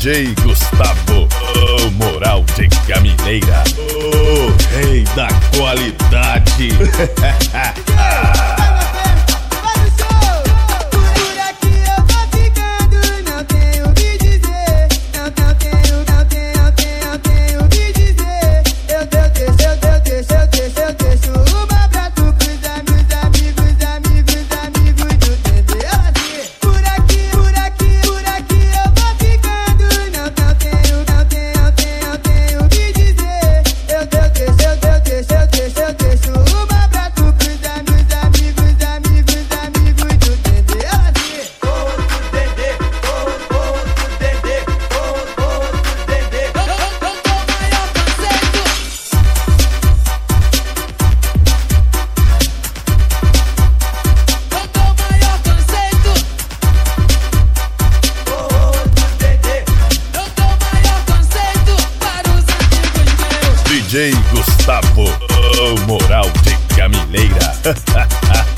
DJ Gustavo, o moral de Gamileira, o rei da qualidade. DJ Gustavo, o moral de Gamileira.